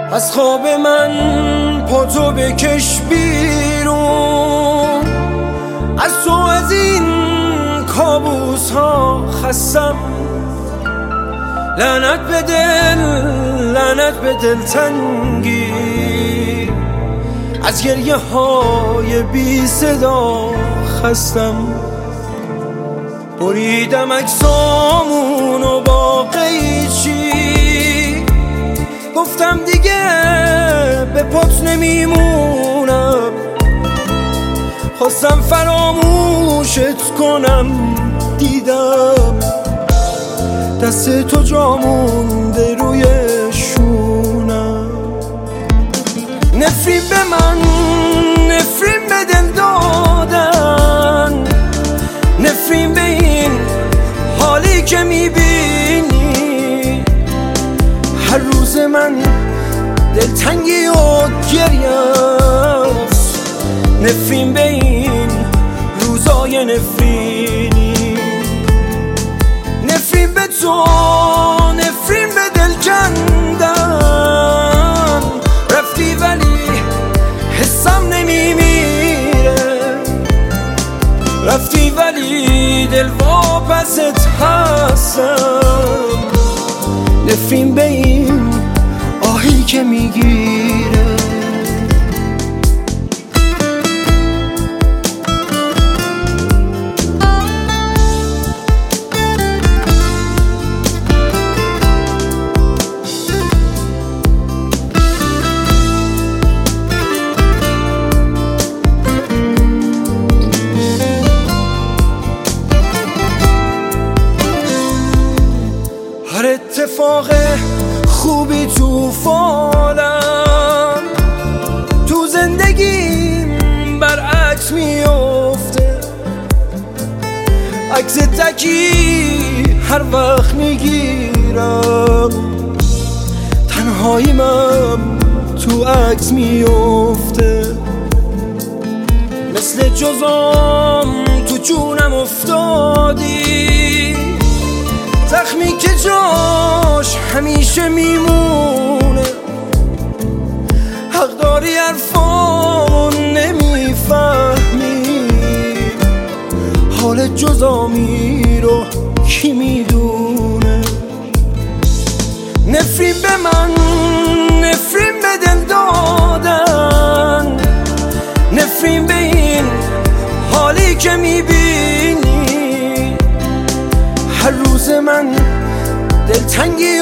از خواب من پاتو بکش بیرون، از تو از این کابوس ها خستم. لعنت به دل، لعنت به دلتنگی، از گریه های بی صدا خستم. بریدم اجسامونو با قیچی، گفتم دیگه به پات نمیمونم. خواستم فراموشت کنم، دیدم دست تو جا مونده روی شونم. نفرین به من، نفرین به دل دادن، نفرین به این حالی که میبینی. هر روز من دلتنگی و گریه‌ست، نفرین به این روزای نفرینی. نفرین به تو، نفرین به دل کندم. رفتی ولی حسم نمیمیره، رفتی ولی دل واپست هستم. نفرین به این آهی که میگیره. هر اتفاق خوبی تو فالم، تو زندگیم برعکس میفته. عکس تکی هر وقت میگیرم، تنهاییم تو عکس میفته. مثل جزام تو جونم افتادی، زخمی که جاش همیشه میمونه. حق داری حرفامو نمیفهمی، حال جزامی رو کی میدونه. نفرین به من، نفرین به دل دادن، نفرین به این حالی که میبینی. هر روز من دلتنگی و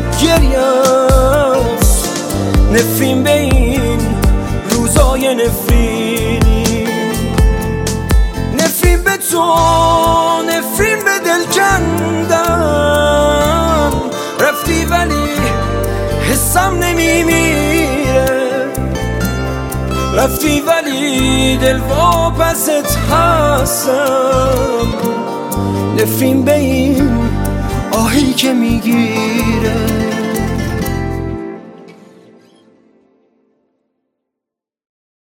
گریه‌ست، نفرین به این روزای نفرینی. نفرین به تو، نفرین به دل کندم. رفتی ولی حسم نمیمیره، رفتی ولی دل واپست هستم. نفرین به این آهی که میگیره.